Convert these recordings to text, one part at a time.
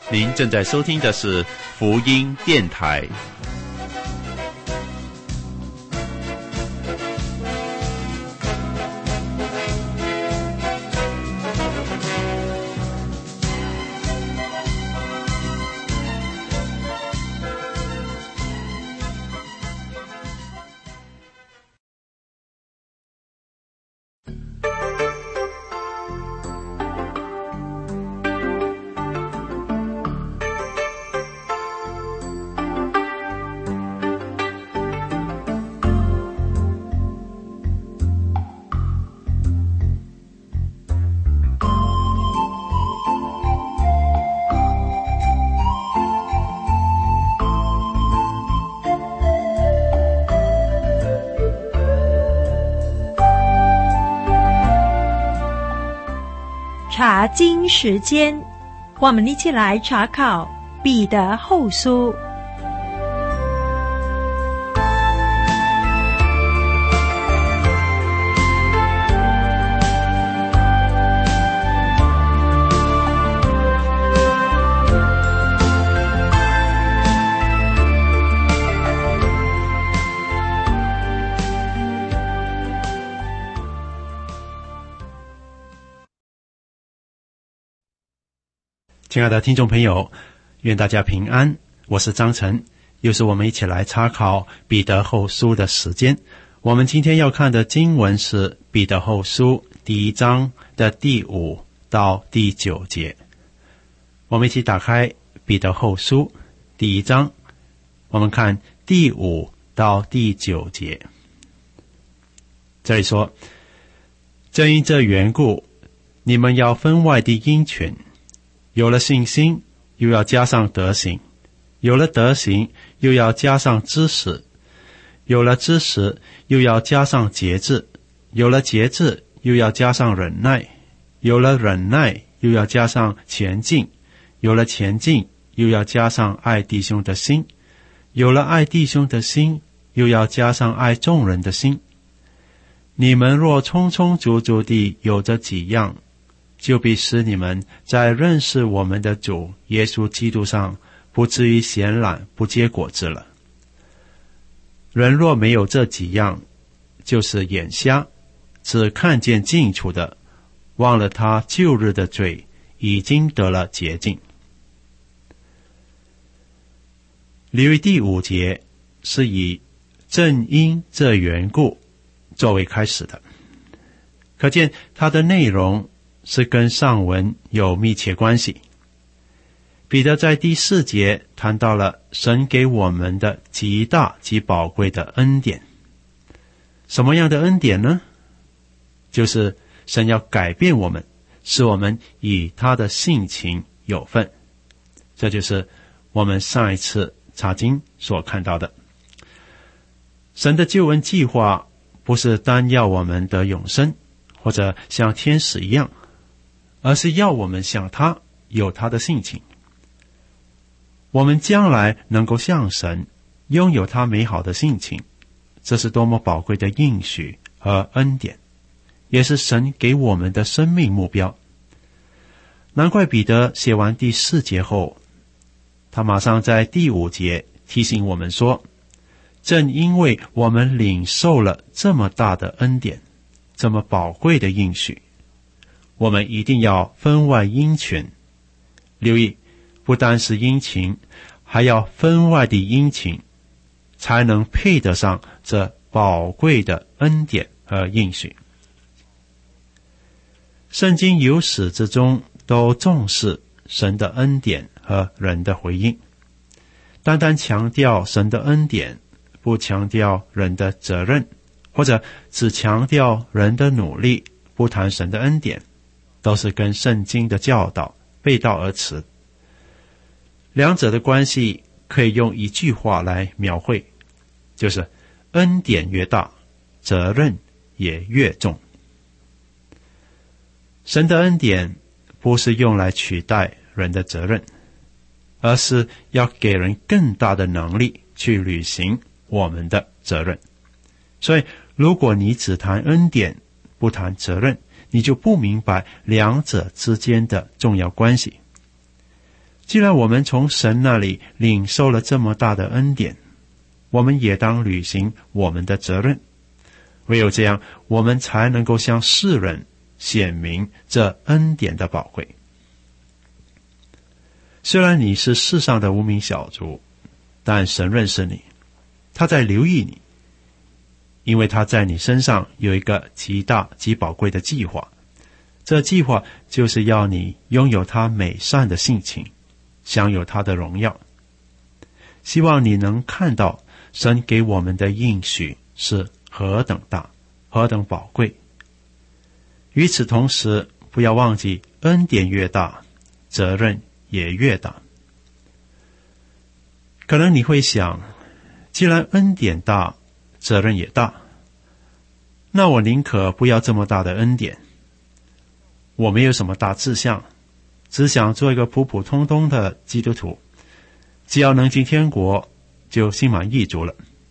您正在收听的是福音电台。 查经时间，我们一起来查考彼得后书。 亲爱的听众朋友，愿大家平安，我是张晨，又是我们一起来查考彼得后书的时间。我们今天要看的经文是彼得后书第1章的第5到第9节。我们一起打开彼得后书第1章，我们看第5到第9节。这里说，正因这缘故，你们要分外的殷勤，有了信心，又要加上德行；有了德行，又要加上知识；有了知识，又要加上节制；有了节制，又要加上忍耐；有了忍耐，又要加上前进；有了前进，又要加上爱弟兄的心；有了爱弟兄的心，又要加上爱众人的心。你们若充充足足地有着几样，就必使你们在认识我们的主耶稣基督上不至于闲懒不结果子了。人若没有这几样，就是眼瞎，只看见近处的，忘了他旧日的罪已经得了洁净。留意第5节是以正因这缘故作为开始的，可见它的内容是跟上文有密切关系。彼得在第4节谈到了神给我们的极大极宝贵的恩典。什么样的恩典呢？就是神要改变我们，使我们以他的性情有份。这就是我们上一次查经所看到的。神的救恩计划不是单要我们得永生，或者像天使一样，而是要我们像他，有他的性情。我们将来能够像神，拥有他美好的性情，这是多么宝贵的应许和恩典，也是神给我们的生命目标。难怪彼得写完第4节后，他马上在第5节提醒我们说，正因为我们领受了这么大的恩典，这么宝贵的应许，我们一定要分外殷勤。留意，不单是殷勤，还要分外的殷勤，才能配得上这宝贵的恩典和应许。圣经由始至终都重视神的恩典和人的回应，单单强调神的恩典，不强调人的责任，或者只强调人的努力，不谈神的恩典，都是跟圣经的教导背道而驰。两者的关系可以用一句话来描绘，就是恩典越大，责任也越重。神的恩典不是用来取代人的责任，而是要给人更大的能力去履行我们的责任。所以如果你只谈恩典，不谈责任，你就不明白两者之间的重要关系。 既然我们从神那里领受了这么大的恩典，我们也当履行我们的责任。唯有这样，我们才能够向世人显明这恩典的宝贵。虽然你是世上的无名小卒，但神认识你，他在留意你，因为他在你身上有一个极大极宝贵的计划。这计划就是要你拥有他美善的性情，享有他的荣耀。希望你能看到神给我们的应许是何等大，何等宝贵。与此同时，不要忘记恩典越大，责任也越大。可能你会想，既然恩典大，责任也大，那我宁可不要这么大的恩典。我没有什么大志向，只想做一个普普通通的基督徒，只要能进天国，就心满意足了。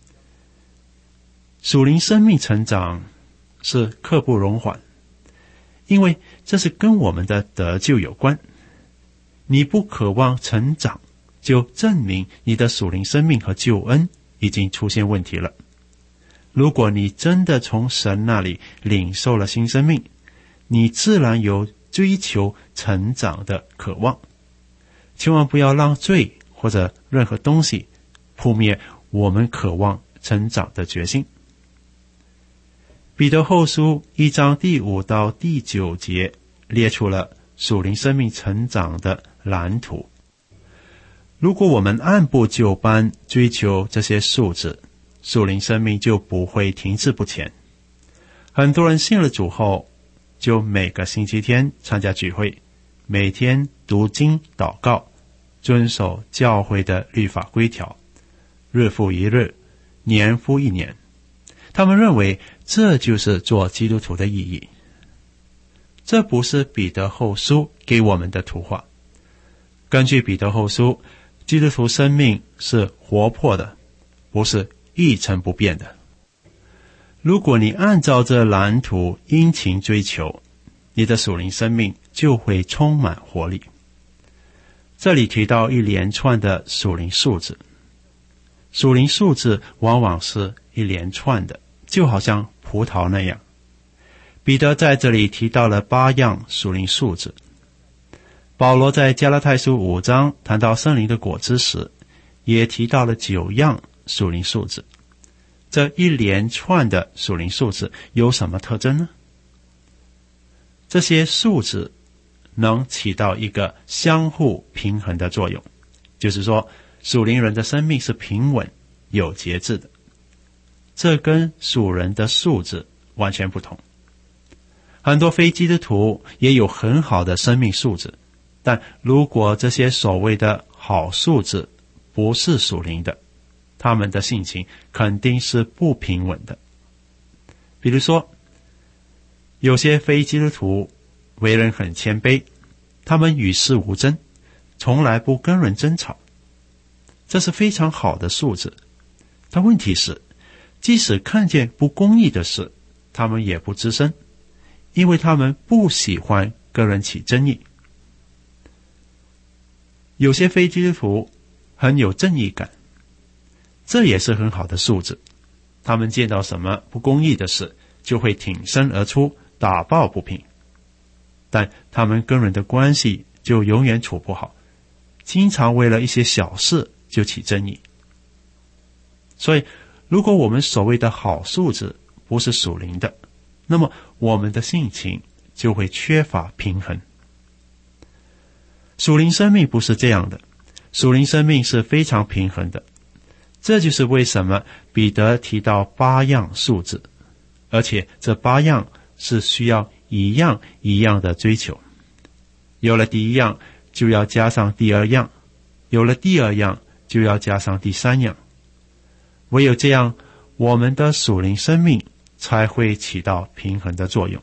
属灵生命成长是刻不容缓，因为这是跟我们的得救有关。你不渴望成长，就证明你的属灵生命和救恩已经出现问题了。如果你真的从神那里领受了新生命，你自然有追求成长的渴望。千万不要让罪或者任何东西扑灭我们渴望成长的决心。彼得后书1章第5到第9节列出了属灵生命成长的蓝图。如果我们按部就班追求这些素质，属灵生命就不会停滞不前。很多人信了主后，就每个星期天参加聚会，每天读经祷告，遵守教会的律法规条，日复一日，年复一年。他们认为这就是做基督徒的意义。这不是彼得后书给我们的图画。根据彼得后书，基督徒生命是活泼的，不是一成不变的。如果你按照这蓝图殷勤追求，你的属灵生命就会充满活力。这里提到一连串的属灵素质，属灵素质往往是一连串的，就好像葡萄那样。彼得在这里提到了8样属灵素质。保罗在加拉太书5章谈到圣灵的果子时，也提到了9样属灵素质。这一连串的属灵素质有什么特征呢？这些素质能起到一个相互平衡的作用，就是说，属灵人的生命是平稳有节制的。这跟属人的素质完全不同。很多非基督徒也有很好的生命素质，但如果这些所谓的好素质不是属灵的，他们的性情肯定是不平稳的。比如说，有些非基督徒为人很谦卑，他们与世无争，从来不跟人争吵，这是非常好的素质。但问题是，即使看见不公义的事，他们也不吱声，因为他们不喜欢跟人起争议。有些非基督徒很有正义感，这也是很好的素质。他们见到什么不公义的事，就会挺身而出，打抱不平。但他们跟人的关系就永远处不好，经常为了一些小事就起争议。所以，如果我们所谓的好素质不是属灵的，那么我们的性情就会缺乏平衡。属灵生命不是这样的，属灵生命是非常平衡的。这就是为什么彼得提到8样素质，而且这8样是需要一样一样的追求。有了第1样，就要加上第2样；有了第2样，就要加上第3样。唯有这样，我们的属灵生命才会起到平衡的作用。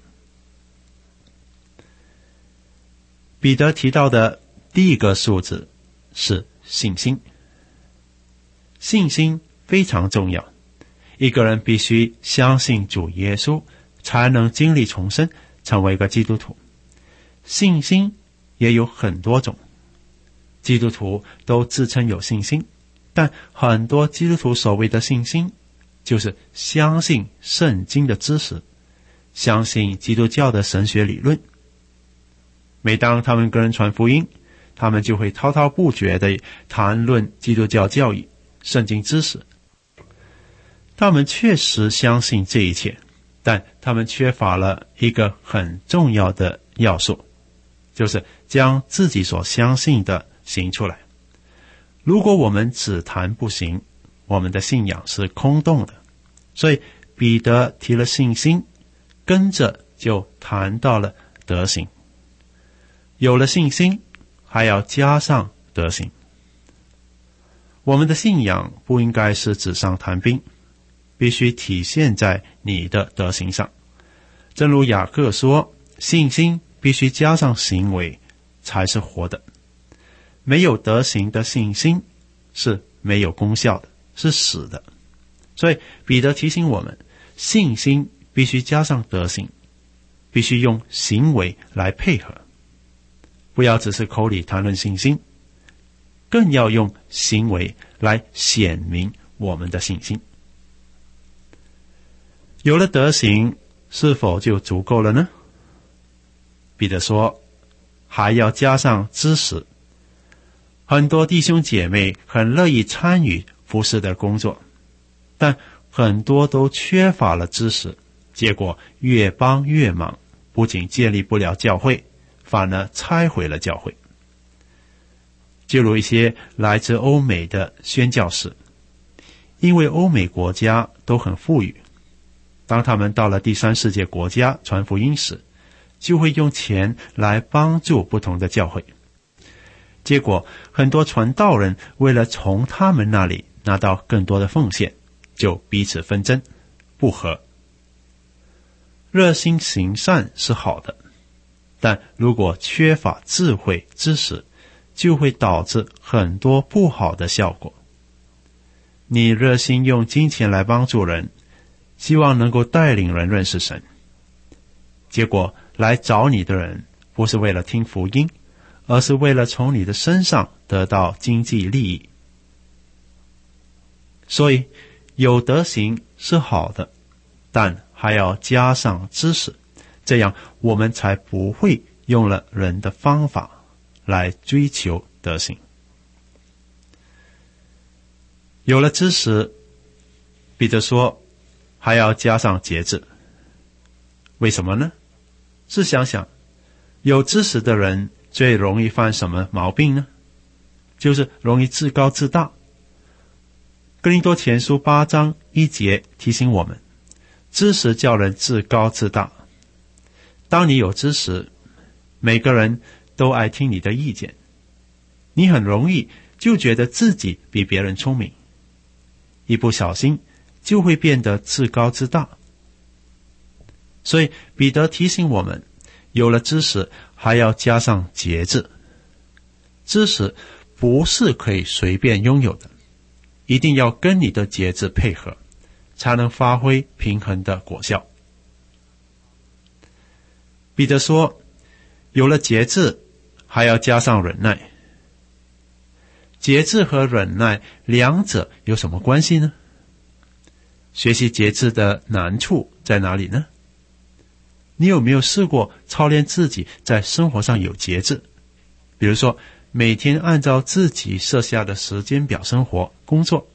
彼得提到的第一个素质是信心。信心非常重要，一个人必须相信主耶稣，才能经历重生，成为一个基督徒。信心也有很多种， 基督徒都自称有信心，但很多基督徒所谓的信心，就是相信圣经的知识，相信基督教的神学理论。每当他们跟人传福音，他们就会滔滔不绝地谈论基督教教义、圣经知识。他们确实相信这一切，但他们缺乏了一个很重要的要素，就是将自己所相信的行出来。如果我们只谈不行，我们的信仰是空洞的。所以彼得提了信心，跟着就谈到了德行。有了信心，还要加上德行。我们的信仰不应该是纸上谈兵，必须体现在你的德行上。正如雅各说，信心必须加上行为才是活的。没有德行的信心是没有功效的，是死的。所以彼得提醒我们，信心必须加上德行，必须用行为来配合。不要只是口里谈论信心，更要用行为来显明我们的信心。有了德行，是否就足够了呢？彼得说，还要加上知识。很多弟兄姐妹很乐意参与服事的工作，但很多都缺乏了知识，结果越帮越忙，不仅建立不了教会，反而拆毁了教会。就如一些来自欧美的宣教士，因为欧美国家都很富裕，当他们到了第三世界国家传福音时，就会用钱来帮助不同的教会。结果很多传道人为了从他们那里拿到更多的奉献，就彼此纷争不和。热心行善是好的，但如果缺乏智慧知识，就会导致很多不好的效果。你热心用金钱来帮助人，希望能够带领人认识神，结果来找你的人不是为了听福音，而是为了从你的身上得到经济利益。所以有德行是好的，但还要加上知识，这样我们才不会用了人的方法来追求德行。有了知识，彼得说还要加上节制。为什么呢？试想想，有知识的人最容易犯什么毛病呢？就是容易自高自大。哥林多前书8章1节提醒我们，知识叫人自高自大。当你有知识，每个人都爱听你的意见，你很容易就觉得自己比别人聪明，一不小心就会变得自高自大。所以彼得提醒我们，有了知识还要加上节制。知识不是可以随便拥有的，一定要跟你的节制配合，才能发挥平衡的果效。彼得说，有了节制还要加上忍耐。节制和忍耐两者有什么关系呢？学习节制的难处在哪里呢？你有没有试过操练自己在生活上有节制？比如说每天按照自己设下的时间表生活工作。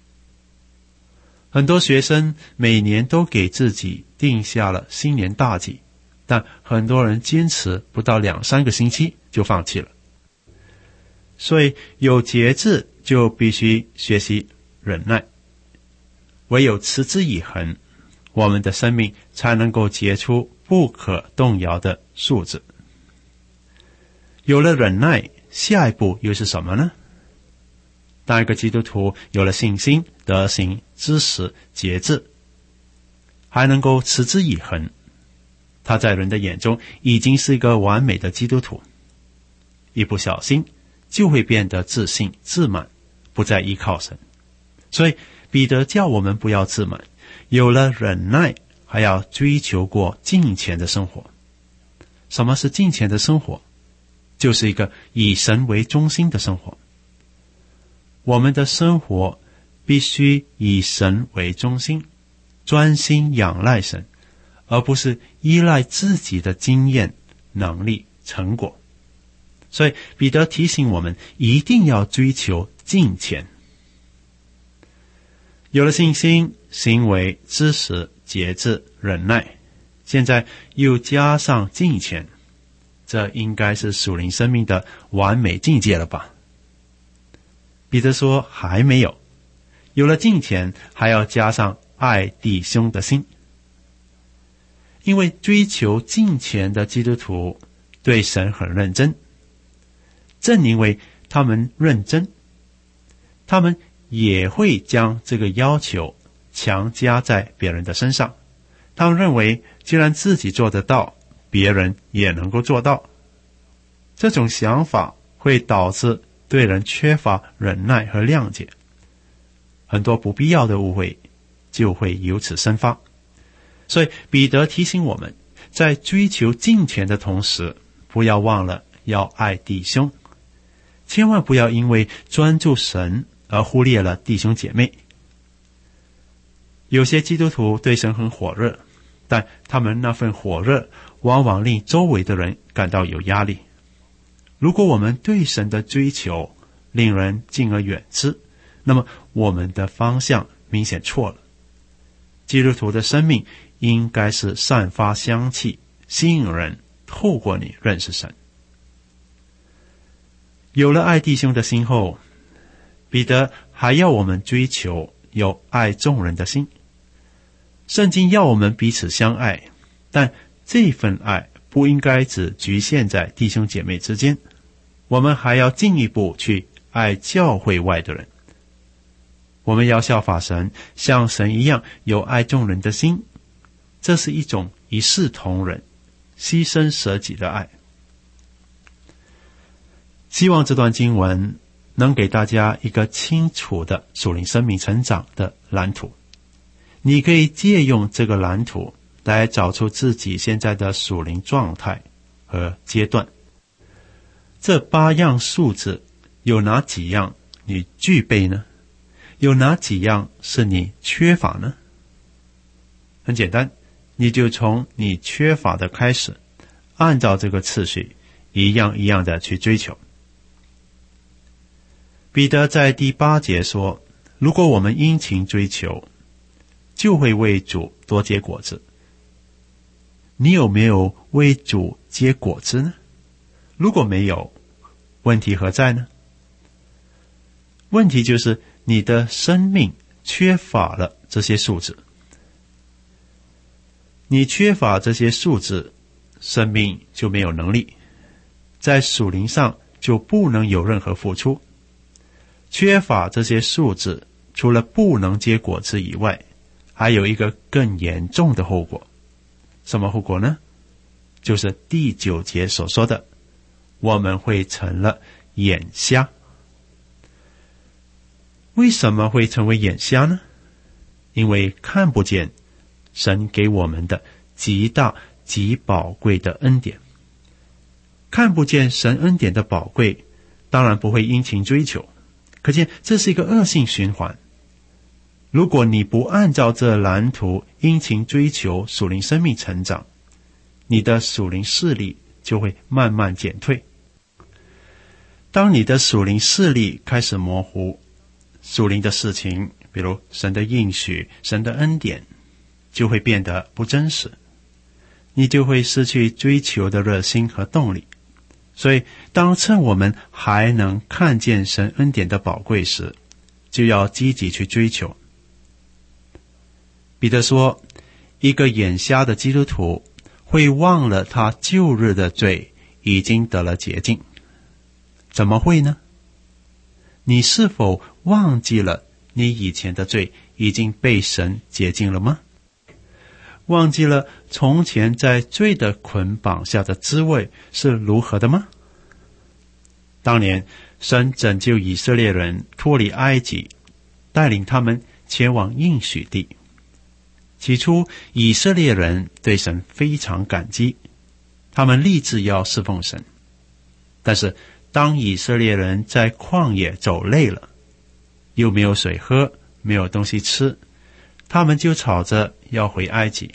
很多学生每年都给自己定下了新年大计，但很多人坚持不到2-3个星期就放弃了。所以有节制就必须学习忍耐，唯有持之以恒，我们的生命才能够结出不可动摇的树子。有了忍耐，下一步又是什么呢？当一个基督徒有了信心、德行、知识、节制，还能够持之以恒，他在人的眼中已经是一个完美的基督徒。一不小心就会变得自信自满，不再依靠神。所以彼得叫我们不要自满，有了忍耐还要追求过敬虔的生活。什么是敬虔的生活？ 就是一个以神为中心的生活。我们的生活必须以神为中心，专心仰赖神，而不是依赖自己的经验、能力、成果。所以彼得提醒我们一定要追求敬虔。有了信心、行为、知识、节制、忍耐，现在又加上敬虔，这应该是属灵生命的完美境界了吧？彼得说还没有，有了敬虔还要加上爱弟兄的心。因为追求敬虔的基督徒对神很认真，正因为他们认真，他们也会将这个要求强加在别人的身上。他们认为既然自己做得到，别人也能够做到。这种想法会导致对人缺乏忍耐和谅解，很多不必要的误会就会由此生发。所以彼得提醒我们，在追求敬虔的同时，不要忘了要爱弟兄，千万不要因为专注神而忽略了弟兄姐妹。有些基督徒对神很火热，但他们那份火热往往令周围的人感到有压力。如果我们对神的追求令人敬而远之，那么我们的方向明显错了。基督徒的生命应该是散发香气，吸引人透过你认识神。有了爱弟兄的心后，彼得还要我们追求有爱众人的心。圣经要我们彼此相爱，但这份爱不应该只局限在弟兄姐妹之间，我们还要进一步去爱教会外的人。我们要效法神，像神一样有爱众人的心，这是一种一视同仁、牺牲舍己的爱。希望这段经文能给大家一个清楚的属灵生命成长的蓝图。你可以借用这个蓝图来找出自己现在的属灵状态和阶段。这8样数字有哪几样你具备呢？有哪几样是你缺乏呢？很简单，你就从你缺乏的开始，按照这个次序一样一样的去追求。彼得在第8节说，如果我们殷勤追求，就会为主多结果子。你有没有为主结果子呢？如果没有，问题何在呢？问题就是你的生命缺乏了这些素质。你缺乏这些素质，生命就没有能力，在属灵上就不能有任何付出。缺乏这些素质，除了不能结果子以外，还有一个更严重的后果。什么后果呢？就是第9节所说的，我们会成了眼瞎。为什么会成为眼瞎呢？因为看不见神给我们的极大极宝贵的恩典。看不见神恩典的宝贵，当然不会殷勤追求，可见这是一个恶性循环。如果你不按照这蓝图殷勤追求属灵生命成长，你的属灵视力就会慢慢减退。当你的属灵视力开始模糊，属灵的事情，比如神的应许、神的恩典，就会变得不真实，你就会失去追求的热心和动力。所以当趁我们还能看见神恩典的宝贵时，就要积极去追求。彼得说，一个眼瞎的基督徒会忘了他旧日的罪已经得了洁净。怎么会呢？你是否忘记了你以前的罪已经被神洁净了吗？忘记了从前在罪的捆绑下的滋味是如何的吗？当年神拯救以色列人脱离埃及，带领他们前往应许地。起初以色列人对神非常感激，他们立志要侍奉神。 但是当以色列人在旷野走累了，又没有水喝，没有东西吃，他们就吵着要回埃及。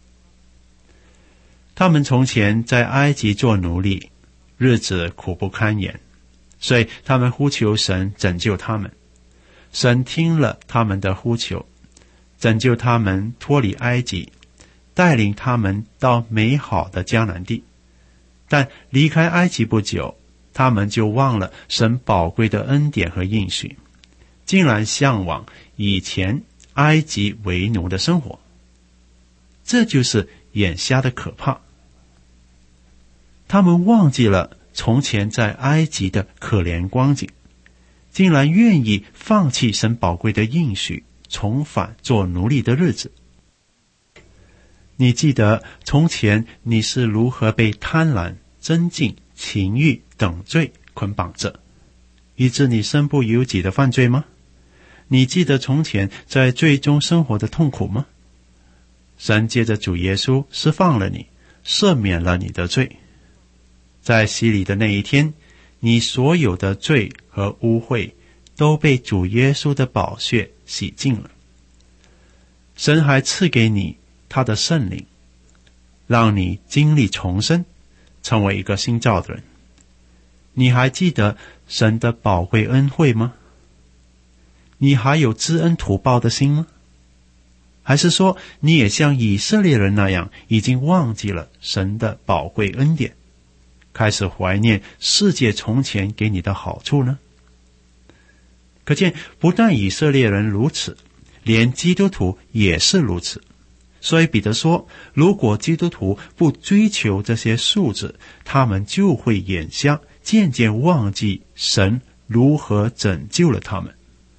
他们从前在埃及做奴隶，日子苦不堪言，所以他们呼求神拯救他们。神听了他们的呼求，拯救他们脱离埃及，带领他们到美好的迦南地。但离开埃及不久，他们就忘了神宝贵的恩典和应许，竟然向往以前埃及为奴的生活。这就是眼瞎的可怕。他们忘记了从前在埃及的可怜光景，竟然愿意放弃神宝贵的应许，重返做奴隶的日子。你记得从前你是如何被贪婪、争竞、情欲等罪捆绑着，以致你身不由己的犯罪吗？你记得从前在罪中生活的痛苦吗？神借着主耶稣释放了你，赦免了你的罪。在洗礼的那一天，你所有的罪和污秽都被主耶稣的宝血洗净了。神还赐给你他的圣灵，让你经历重生，成为一个新造的人。你还记得神的宝贵恩惠吗？你还有知恩图报的心吗？还是说你也像以色列人那样，已经忘记了神的宝贵恩典，开始怀念世界从前给你的好处呢？可见不但以色列人如此，连基督徒也是如此。所以彼得说，如果基督徒不追求这些素质，他们就会眼瞎，渐渐忘记神如何拯救了他们。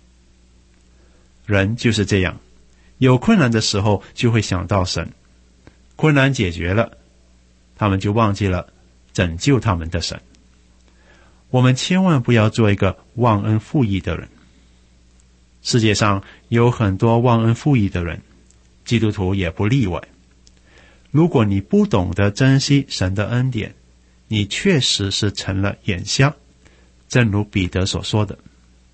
人就是这样，有困难的时候就会想到神，困难解决了，他们就忘记了拯救他们的神。我们千万不要做一个忘恩负义的人。世界上有很多忘恩负义的人，基督徒也不例外。如果你不懂得珍惜神的恩典，你确实是成了眼瞎，正如彼得所说的。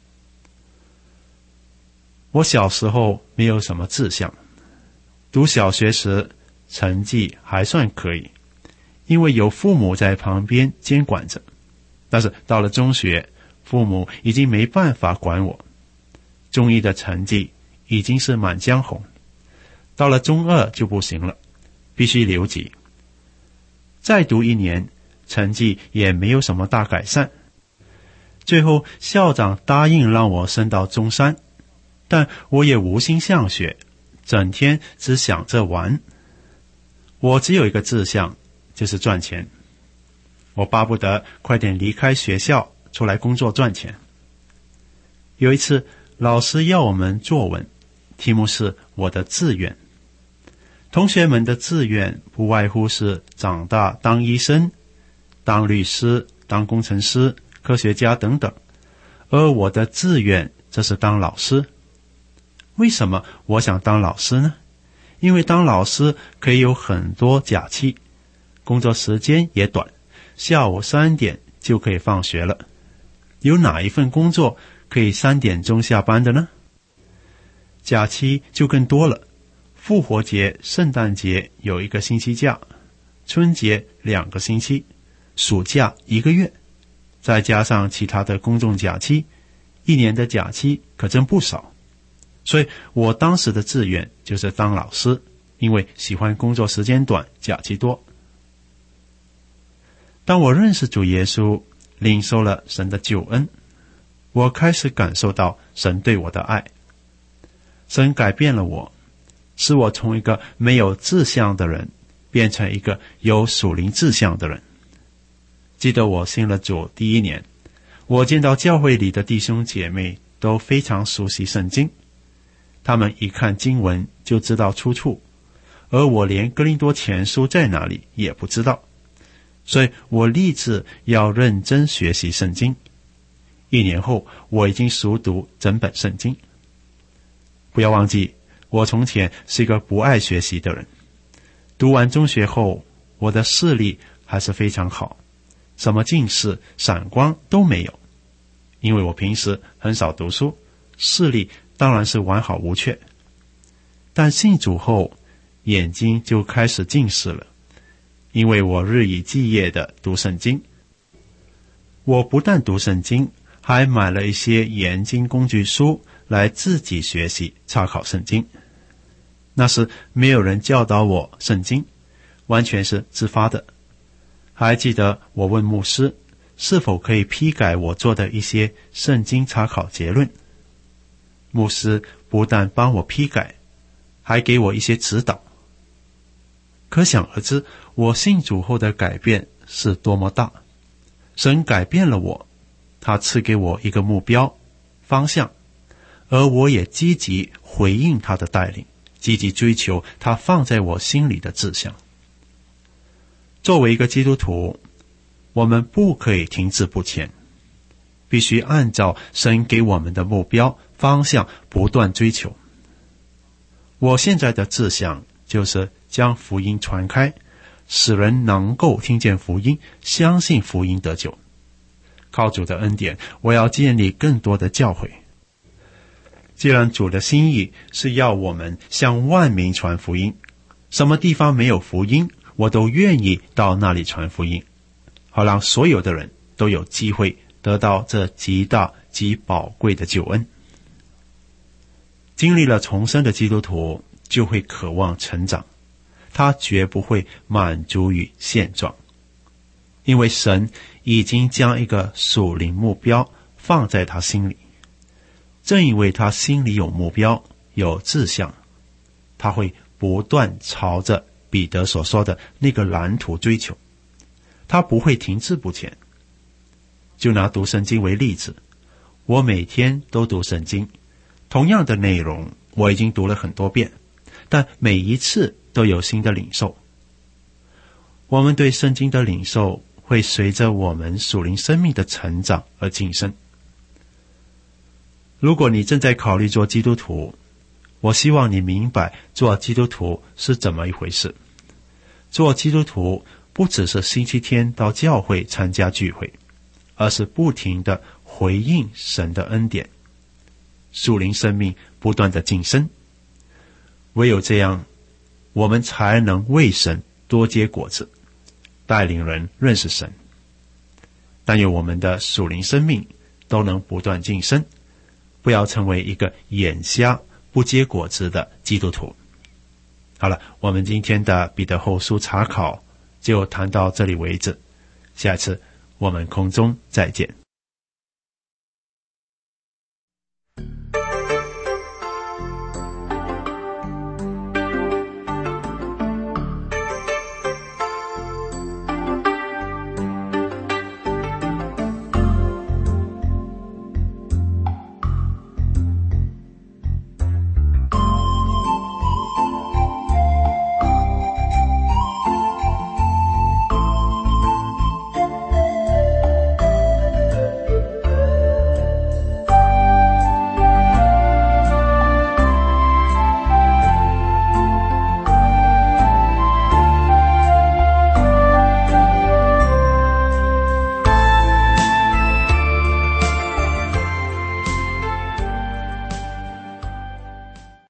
我小时候没有什么志向，读小学时成绩还算可以，因为有父母在旁边监管着。但是到了中学，父母已经没办法管我，中一的成绩已经是满江红，到了中二就不行了，必须留级。再读一年，成绩也没有什么大改善。最后校长答应让我升到中三，但我也无心向学，整天只想着玩。我只有一个志向，就是赚钱。我巴不得快点离开学校，出来工作赚钱。有一次，老师要我们作文，题目是我的志愿。同学们的志愿不外乎是长大当医生、当律师、当工程师、科学家等等，而我的志愿则是当老师。为什么我想当老师呢？因为当老师可以有很多假期，工作时间也短，下午3点就可以放学了。有哪一份工作可以3点钟下班的呢？假期就更多了，复活节、圣诞节有1个星期假，春节2个星期，暑假1个月，再加上其他的公众假期，1年的假期可真不少。所以我当时的志愿就是当老师，因为喜欢工作时间短，假期多。当我认识主耶稣，领受了神的救恩，我开始感受到神对我的爱。神改变了我，使我从一个没有志向的人变成一个有属灵志向的人。记得我信了主第1年，我见到教会里的弟兄姐妹都非常熟悉圣经，他们一看经文就知道出处，而我连哥林多前书在哪里也不知道，所以我立志要认真学习圣经。1年后，我已经熟读整本圣经。不要忘记，我从前是一个不爱学习的人。读完中学后，我的视力还是非常好， 什么近视、散光都没有，因为我平时很少读书，视力当然是完好无缺。但信主后，眼睛就开始近视了，因为我日以继夜地读圣经。我不但读圣经，还买了一些研经工具书来自己学习查考圣经。那时没有人教导我圣经，完全是自发的。还记得我问牧师是否可以批改我做的一些圣经查考结论，牧师不但帮我批改，还给我一些指导。可想而知，我信主后的改变是多么大。神改变了我，他赐给我一个目标方向，而我也积极回应他的带领，积极追求他放在我心里的志向。作为一个基督徒，我们不可以停滞不前，必须按照神给我们的目标方向不断追求。我现在的志向就是将福音传开，使人能够听见福音，相信福音得救。靠主的恩典，我要建立更多的教会。既然主的心意是要我们向万民传福音，什么地方没有福音，我都愿意到那里传福音，好让所有的人都有机会得到这极大极宝贵的救恩。经历了重生的基督徒就会渴望成长，他绝不会满足于现状，因为神已经将一个属灵目标放在他心里。正因为他心里有目标，有志向，他会不断朝着彼得所说的那个蓝图追求，他不会停滞不前。就拿读圣经为例子，我每天都读圣经，同样的内容我已经读了很多遍，但每一次都有新的领受。我们对圣经的领受会随着我们属灵生命的成长而晋升。如果你正在考虑做基督徒，我希望你明白做基督徒是怎么一回事。做基督徒不只是星期天到教会参加聚会，而是不停地回应神的恩典，属灵生命不断地晋升。唯有这样，我们才能为神多结果子，带领人认识神。但愿我们的属灵生命都能不断晋升，不要成为一个眼瞎不结果子的基督徒。好了，我们今天的彼得后书查考就谈到这里为止，下次我们空中再见。